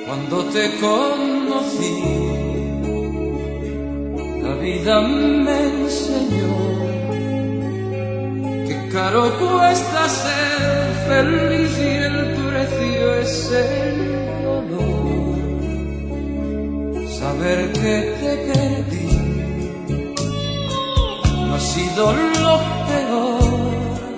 Cuando te conocí, la vida me enseñó que caro cuesta ser feliz y el precio es el dolor. Saber que te perdí no ha sido lo peor.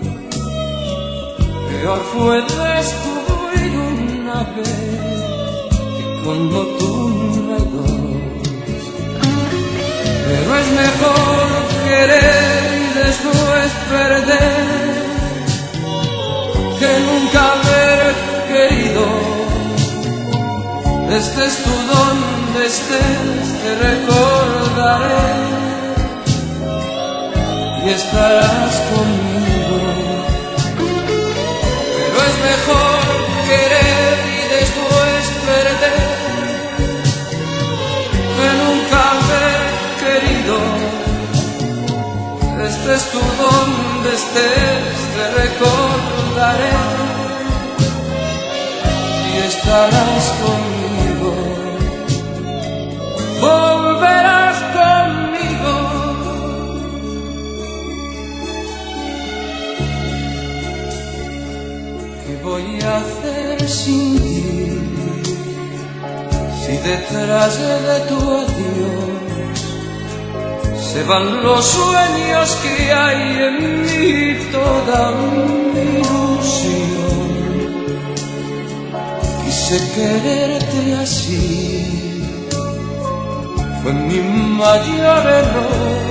Peor fue descubrir una vez como tú no hay dos. Pero es mejor querer y después perder que nunca haber querido. Estés tú donde estés, te recordaré y estarás conmigo. Pero es mejor querer y después perder que nunca haber querido. Estés tú donde estés, te recordaré y estarás conmigo. Volverás conmigo. ¿Qué voy a hacer sin ti? Si detrás de tu adiós se van los sueños que hay en mí, toda mi ilusión. Quise quererte así, fue mi mayor error.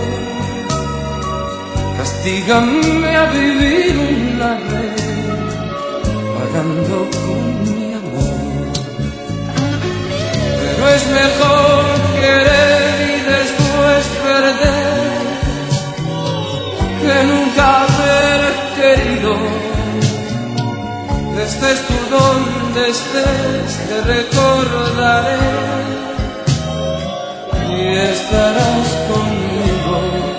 Castígame a vivir una vez, pagando con mi amor. Pero es mejor querer y después perder que nunca haber querido. Estés tú donde estés, te recordaré y estarás conmigo.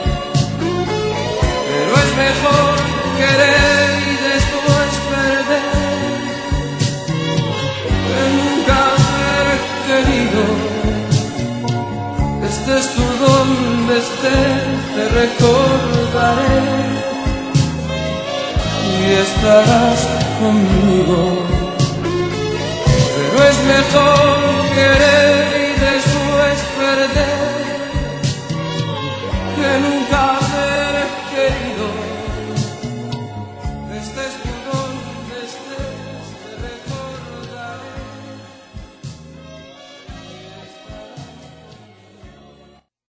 Pero es mejor querer y después perder que nunca haber querido. Estés tú donde estés, te recordaré y estarás conmigo. Pero es mejor querer